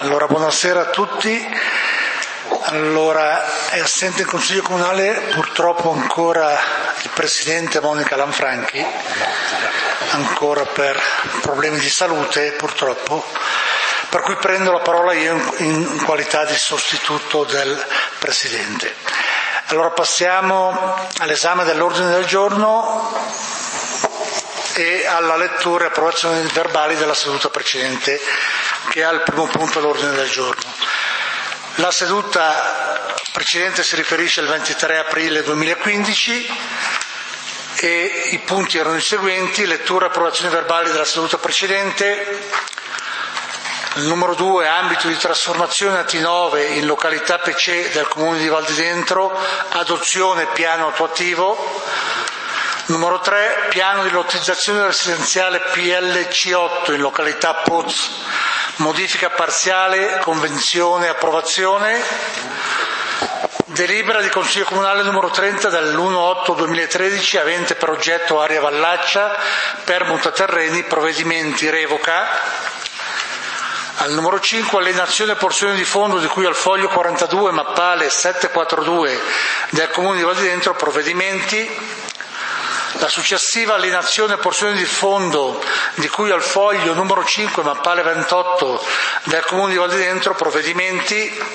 Allora, buonasera a tutti. Allora, è assente in Consiglio Comunale purtroppo ancora il Presidente Monica Lanfranchi, ancora per problemi di salute purtroppo, per cui prendo la parola io in qualità di sostituto del Presidente. Allora passiamo all'esame dell'ordine del giorno e alla lettura e approvazione dei verbali della seduta precedente, che ha il primo punto all'ordine del giorno. La seduta precedente si riferisce al 23 aprile 2015 e i punti erano i seguenti: lettura e approvazione verbali della seduta precedente. Il numero 2, ambito di trasformazione AT9 in località PC del Comune di Val di Dentro, adozione piano attuativo. Numero 3, piano di lottizzazione residenziale PLC8 in località Poz, modifica parziale, convenzione, approvazione. Delibera di Consiglio Comunale numero 30 dell'1/8/2013 avente per oggetto area Vallaccia, permuta terreni, provvedimenti, revoca. Al numero 5, alienazione porzioni di fondo di cui al foglio 42 mappale 742 del Comune di Val di Dentro, provvedimenti. La successiva alienazione porzioni di fondo di cui al foglio numero 5 mappale 28 del Comune di Val di Dentro, provvedimenti.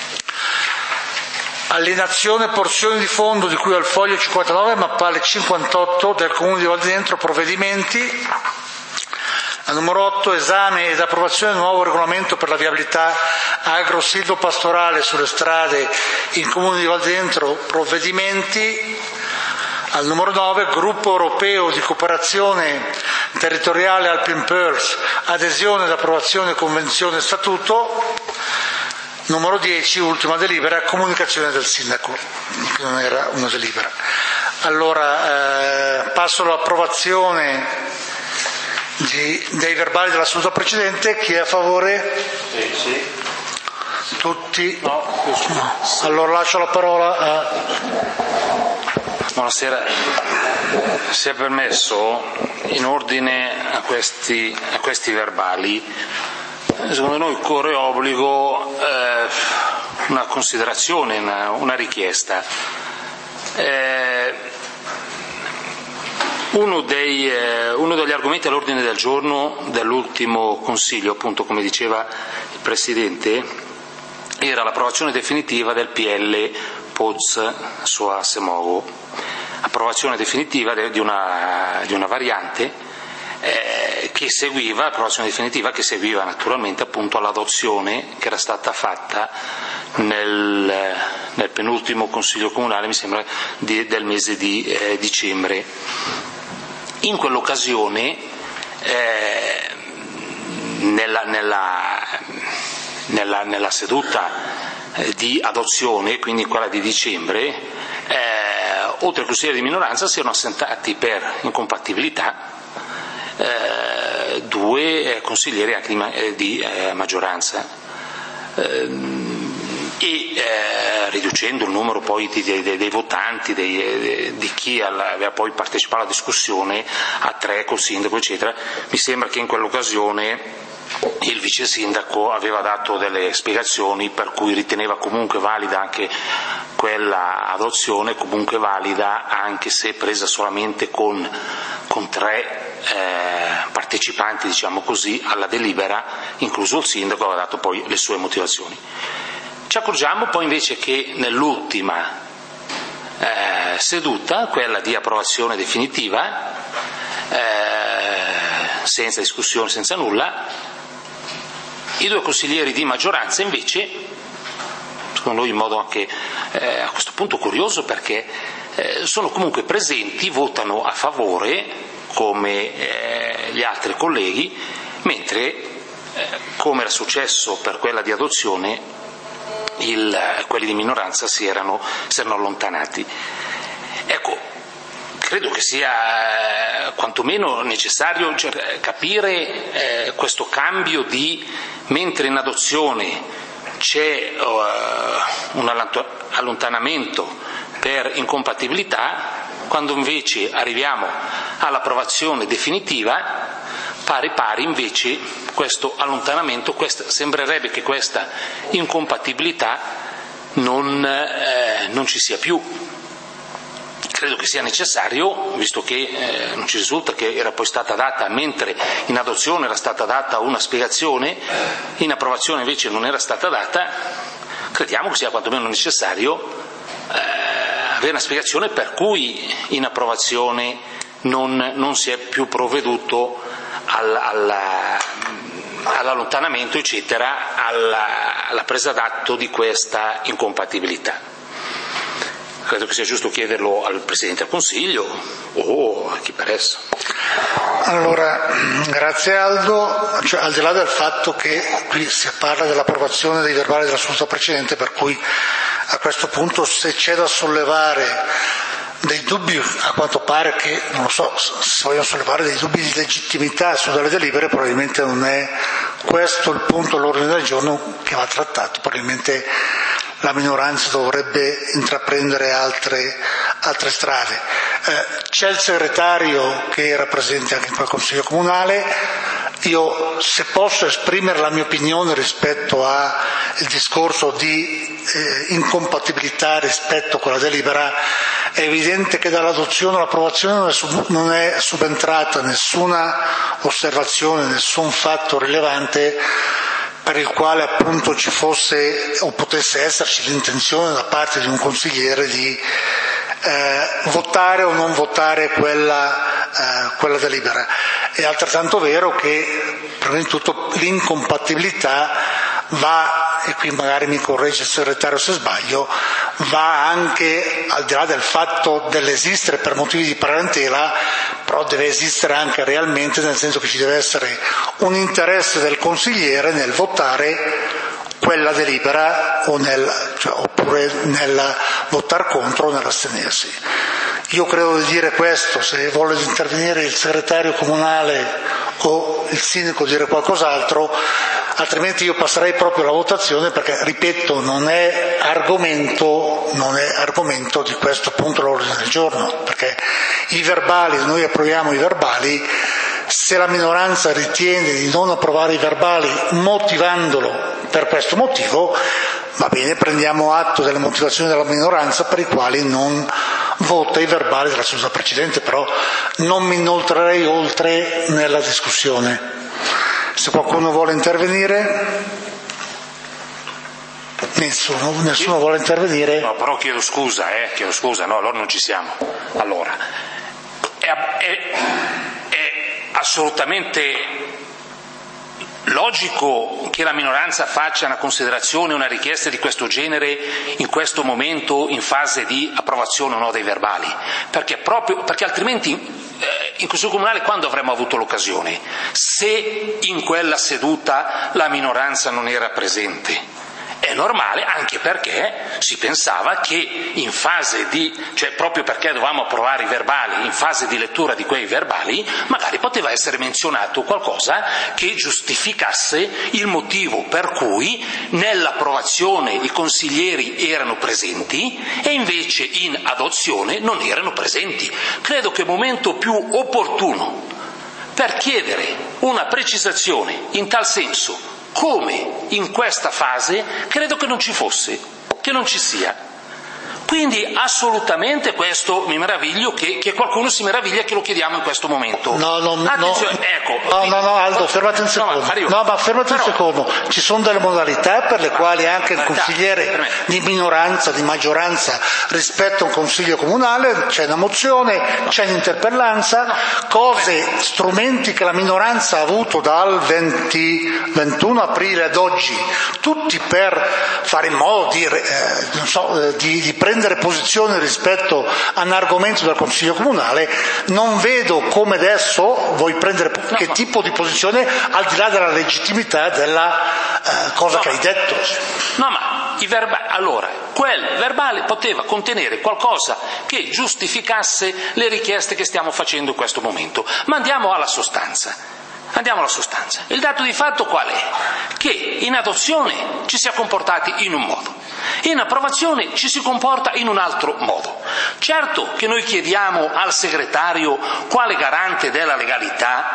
Alienazione porzioni di fondo di cui al foglio 59 mappale 58 del Comune di Val di Dentro, provvedimenti. Al numero 8, esame ed approvazione del nuovo regolamento per la viabilità agro-silvopastorale sulle strade in Comune di Val di Dentro, provvedimenti. Al numero 9, gruppo europeo di cooperazione territoriale Alpine Pearls, adesione ed approvazione convenzione statuto. Numero 10, ultima delibera, comunicazione del sindaco, che non era una delibera. Allora, passo all'approvazione dei verbali della seduta precedente. Chi è a favore? Sì. Tutti? No. Allora lascio la parola a... Buonasera, se è permesso, in ordine a questi verbali, secondo noi corre obbligo una considerazione, una richiesta. Uno degli argomenti all'ordine del giorno dell'ultimo Consiglio, appunto come diceva il Presidente, era l'approvazione definitiva del PL Poz su Semogo, approvazione definitiva di una variante che seguiva, approvazione definitiva che seguiva naturalmente appunto all'adozione che era stata fatta nel penultimo Consiglio Comunale, mi sembra, del mese di dicembre. In quell'occasione, nella seduta di adozione, quindi quella di dicembre, oltre ai consiglieri di minoranza si erano assentati per incompatibilità due consiglieri anche di maggioranza, e riducendo il numero poi dei votanti, di chi aveva poi partecipato alla discussione, a 3 col sindaco eccetera. Mi sembra che in quell'occasione il vice sindaco aveva dato delle spiegazioni per cui riteneva comunque valida anche quella adozione, comunque valida anche se presa solamente con 3 partecipanti, diciamo così, alla delibera, incluso il sindaco, aveva dato poi le sue motivazioni. Ci accorgiamo poi invece che nell'ultima seduta, quella di approvazione definitiva, senza discussione, senza nulla, i 2 consiglieri di maggioranza invece, secondo noi in modo anche a questo punto curioso, perché sono comunque presenti, votano a favore come gli altri colleghi, mentre come era successo per quella di adozione quelli di minoranza si erano allontanati. Ecco, credo che sia quantomeno necessario capire questo cambio mentre in adozione c'è un allontanamento per incompatibilità, quando invece arriviamo all'approvazione definitiva Pari invece questo allontanamento, sembrerebbe che questa incompatibilità non ci sia più. Credo che sia necessario, visto che non ci risulta che era poi stata data, mentre in adozione era stata data una spiegazione, in approvazione invece non era stata data, crediamo che sia quantomeno necessario avere una spiegazione per cui in approvazione non si è più provveduto all'allontanamento, eccetera, alla presa d'atto di questa incompatibilità. Credo che sia giusto chiederlo al Presidente del Consiglio o a chi per esso. Allora, grazie Aldo. Cioè, al di là del fatto che qui si parla dell'approvazione dei verbali della seduta precedente, per cui a questo punto se c'è da sollevare dei dubbi, a quanto pare che, non lo so, se vogliono sollevare dei dubbi di legittimità su delle delibere, probabilmente non è questo il punto all'ordine del giorno che va trattato, probabilmente la minoranza dovrebbe intraprendere altre strade. C'è il segretario che era presente anche in quel Consiglio Comunale. Io, se posso esprimere la mia opinione rispetto al discorso di incompatibilità rispetto a quella delibera, è evidente che dall'adozione all'approvazione non è subentrata nessuna osservazione, nessun fatto rilevante per il quale appunto ci fosse o potesse esserci l'intenzione da parte di un consigliere di votare o non votare quella delibera. È altrettanto vero che, prima di tutto, l'incompatibilità va, e qui magari mi corregge il segretario se sbaglio, va anche al di là del fatto dell'esistere per motivi di parentela, però deve esistere anche realmente, nel senso che ci deve essere un interesse del consigliere nel votare quella delibera oppure nel votar contro o nell'astenersi. Io credo di dire questo. Se vuole intervenire il segretario comunale o il sindaco dire qualcos'altro, altrimenti io passerei proprio alla votazione, perché, ripeto, non è argomento di questo punto all'ordine del giorno, perché i verbali, noi approviamo i verbali. Se la minoranza ritiene di non approvare i verbali motivandolo per questo motivo, va bene, prendiamo atto delle motivazioni della minoranza per i quali non vota i verbali della seduta precedente, però non mi inoltrerei oltre nella discussione. Se qualcuno vuole intervenire? Nessuno vuole intervenire? No, però chiedo scusa, no, allora non ci siamo. Allora, è assolutamente logico che la minoranza faccia una considerazione, una richiesta di questo genere in questo momento, in fase di approvazione o no dei verbali, perché altrimenti in Consiglio Comunale quando avremmo avuto l'occasione? Se in quella seduta la minoranza non era presente. È normale, anche perché si pensava che in fase proprio perché dovevamo approvare i verbali, in fase di lettura di quei verbali, magari poteva essere menzionato qualcosa che giustificasse il motivo per cui nell'approvazione i consiglieri erano presenti e invece in adozione non erano presenti. Credo che il momento più opportuno per chiedere una precisazione in tal senso, come in questa fase, credo che non ci fosse, che non ci sia. Quindi assolutamente questo mi meraviglio che qualcuno si meraviglia che lo chiediamo in questo momento. No, ecco. Aldo, fermati un secondo. Fermati un secondo. Ci sono delle modalità per le quali anche il consigliere di minoranza, di maggioranza rispetto a un consiglio comunale, c'è una mozione, c'è un'interpellanza, strumenti che la minoranza ha avuto dal 21 aprile ad oggi, tutti per fare in modo di prendere posizione rispetto a un argomento del Consiglio Comunale. Non vedo come adesso vuoi prendere che tipo di posizione al di là della legittimità della cosa che hai detto. No, ma quel verbale poteva contenere qualcosa che giustificasse le richieste che stiamo facendo in questo momento. Ma andiamo alla sostanza. Il dato di fatto qual è? Che in adozione ci si è comportati in un modo, in approvazione ci si comporta in un altro modo. Certo che noi chiediamo al segretario, quale garante della legalità,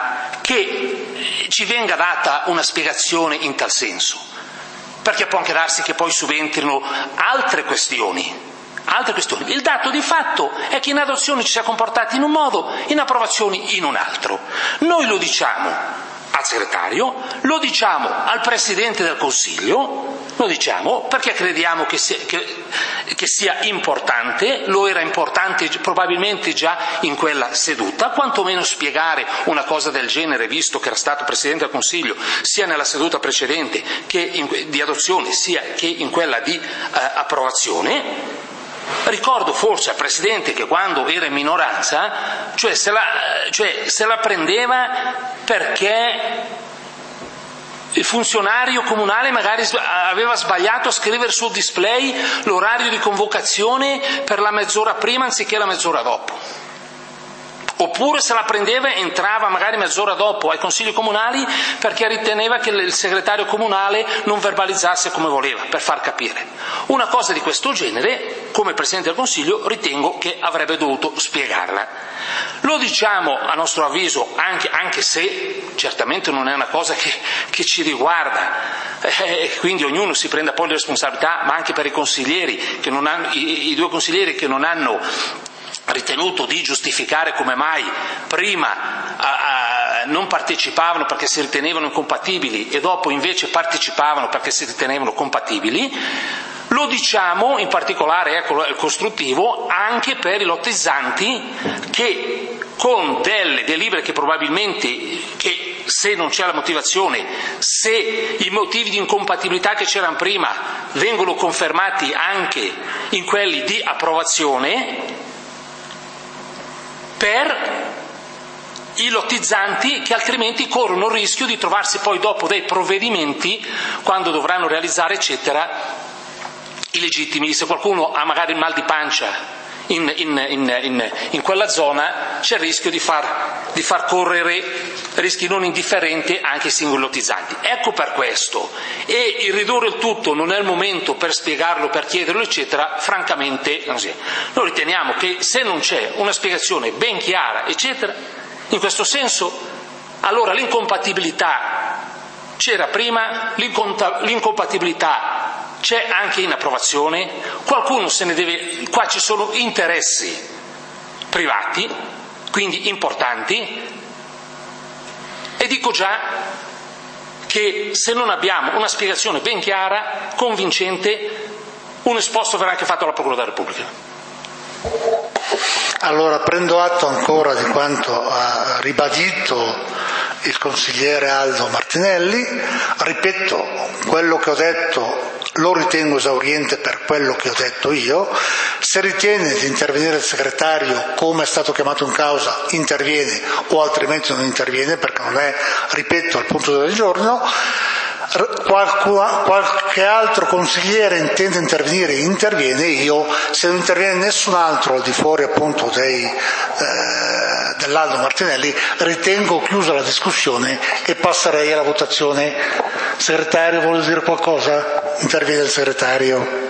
che ci venga data una spiegazione in tal senso, perché può anche darsi che poi subentrino altre questioni. Il dato di fatto è che in adozioni ci si è comportati in un modo, in approvazioni in un altro. Noi lo diciamo al segretario, lo diciamo al Presidente del Consiglio, lo diciamo perché crediamo che sia importante, lo era importante probabilmente già in quella seduta, quantomeno spiegare una cosa del genere, visto che era stato Presidente del Consiglio sia nella seduta precedente di adozione sia che in quella di approvazione. Ricordo forse al Presidente che quando era in minoranza, se la prendeva perché il funzionario comunale magari aveva sbagliato a scrivere sul display l'orario di convocazione per la mezz'ora prima anziché la mezz'ora dopo. Oppure se la prendeva e entrava magari mezz'ora dopo ai consigli comunali perché riteneva che il segretario comunale non verbalizzasse come voleva, per far capire. Una cosa di questo genere, come Presidente del Consiglio, ritengo che avrebbe dovuto spiegarla. Lo diciamo a nostro avviso anche se certamente non è una cosa che ci riguarda, quindi ognuno si prenda poi le responsabilità, ma anche per i consiglieri che non hanno, i due consiglieri che non hanno ritenuto di giustificare come mai prima non partecipavano perché si ritenevano incompatibili e dopo invece partecipavano perché si ritenevano compatibili. Lo diciamo in particolare, ecco il costruttivo, anche per i lottizzanti che con delle delibere che probabilmente, che se non c'è la motivazione, se i motivi di incompatibilità che c'erano prima vengono confermati anche in quelli di approvazione, per i lottizzanti che altrimenti corrono il rischio di trovarsi poi dopo dei provvedimenti, quando dovranno realizzare eccetera, illegittimi. Se qualcuno ha magari il mal di pancia in quella zona, c'è il rischio di far correre rischi non indifferenti anche ai singoli lottizzanti. Ecco per questo, e il ridurre il tutto non è il momento per spiegarlo, per chiederlo eccetera, francamente così. Noi riteniamo che se non c'è una spiegazione ben chiara eccetera, in questo senso, allora l'incompatibilità c'era prima, l'incompatibilità c'è anche in approvazione, qualcuno se ne deve, qua ci sono interessi privati, quindi importanti, e dico già che se non abbiamo una spiegazione ben chiara, convincente, un esposto verrà anche fatto alla Procura della Repubblica. Allora prendo atto ancora di quanto ha ribadito il consigliere Aldo Martinelli, ripeto, quello che ho detto lo ritengo esauriente per quello che ho detto io. Se ritiene di intervenire il segretario come è stato chiamato in causa, interviene, o altrimenti non interviene, perché non è, ripeto, al punto del giorno. Qualche altro consigliere intende intervenire, interviene. Io, se non interviene nessun altro al di fuori appunto dell'Aldo Martinelli, ritengo chiusa la discussione e passerei alla votazione. Segretario, vuole dire qualcosa? Interviene il segretario.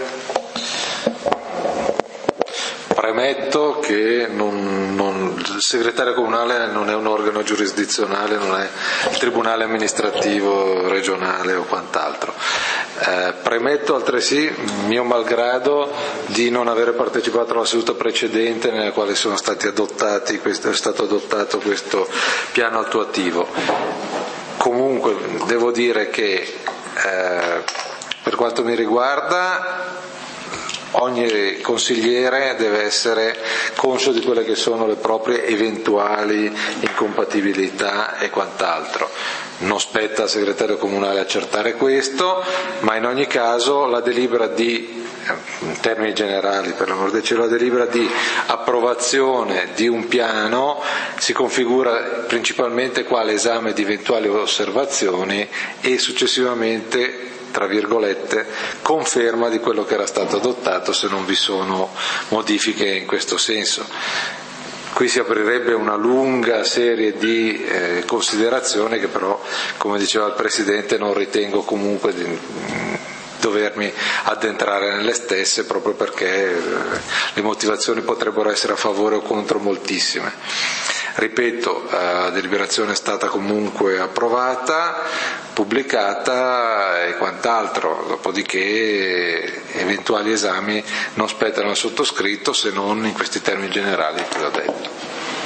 Premetto che il segretario comunale non è un organo giurisdizionale, non è il tribunale amministrativo regionale o quant'altro. Premetto altresì, mio malgrado, di non avere partecipato alla seduta precedente nella quale è stato adottato questo piano attuativo. Comunque devo dire che per quanto mi riguarda ogni consigliere deve essere conscio di quelle che sono le proprie eventuali incompatibilità e quant'altro. Non spetta al segretario comunale accertare questo, ma in ogni caso la delibera in termini generali, per l'amor del cielo, la delibera di approvazione di un piano si configura principalmente quale esame di eventuali osservazioni e successivamente, tra virgolette, conferma di quello che era stato adottato se non vi sono modifiche in questo senso. Qui si aprirebbe una lunga serie di considerazioni che però, come diceva il Presidente, non ritengo comunque di dovermi addentrare nelle stesse, proprio perché le motivazioni potrebbero essere a favore o contro moltissime. Ripeto, la deliberazione è stata comunque approvata, pubblicata e quant'altro, dopodiché eventuali esami non spettano al sottoscritto se non in questi termini generali che ho detto.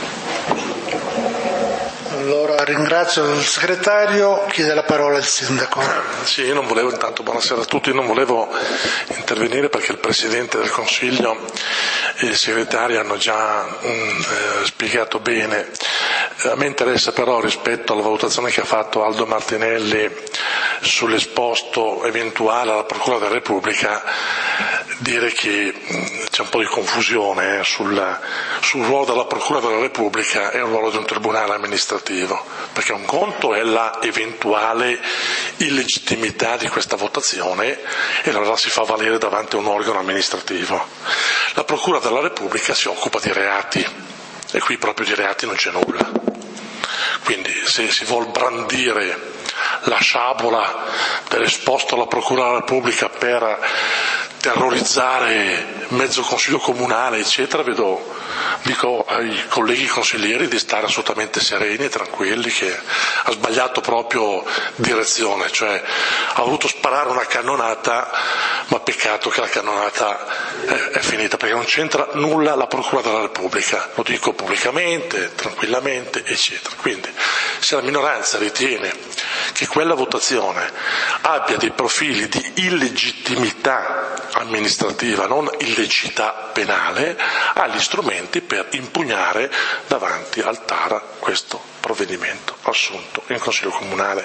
Allora ringrazio il segretario, chiede la parola il sindaco. Sì, io non volevo, intanto buonasera a tutti, non volevo intervenire perché il Presidente del Consiglio e il segretario hanno già spiegato bene. A me interessa però, rispetto alla valutazione che ha fatto Aldo Martinelli sull'esposto eventuale alla Procura della Repubblica, dire che c'è un po' di confusione sul ruolo della Procura della Repubblica e il ruolo di un tribunale amministrativo, perché un conto è la eventuale illegittimità di questa votazione e allora si fa valere davanti a un organo amministrativo. La Procura della Repubblica si occupa di reati e qui proprio di reati non c'è nulla. Quindi se si vuol brandire la sciabola dell'esposto alla Procura della Repubblica per terrorizzare mezzo consiglio comunale eccetera, dico ai colleghi consiglieri di stare assolutamente sereni e tranquilli, che ha sbagliato proprio direzione, cioè ha voluto sparare una cannonata, ma peccato che la cannonata è finita, perché non c'entra nulla la Procura della Repubblica, lo dico pubblicamente, tranquillamente eccetera. Quindi se la minoranza ritiene che quella votazione abbia dei profili di illegittimità amministrativa, non illegità penale, ha gli strumenti per impugnare davanti al TAR questo provvedimento assunto in Consiglio Comunale.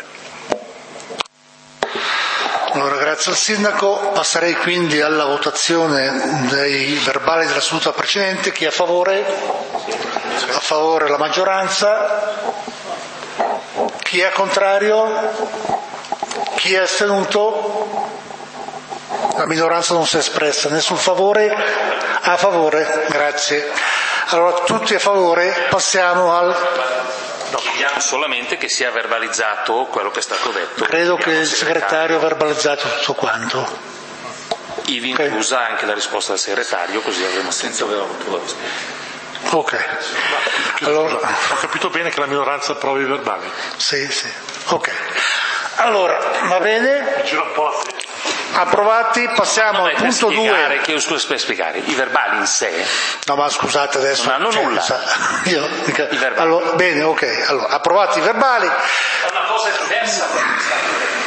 Allora, grazie al sindaco. Passerei quindi alla votazione dei verbali della seduta precedente. Chi è a favore? A favore la maggioranza. Chi è contrario? Chi è astenuto? La minoranza non si è espressa. Nessun favore? A favore, grazie. Allora, tutti a favore, passiamo al... No, chiediamo solamente che sia verbalizzato quello che è stato detto. Credo che il segretario ha verbalizzato tutto quanto. Ivi inclusa anche la risposta del segretario, così avremo senza aver avuto la risposta. Ok. Allora, ho capito bene che la minoranza approva i verbali. Sì. Ok. Allora, va bene. Approvati, passiamo al punto 2. Per spiegare, i verbali in sé. No, ma scusate adesso. Non hanno nulla. Allora, bene, ok. Allora, approvati i verbali. È una cosa diversa.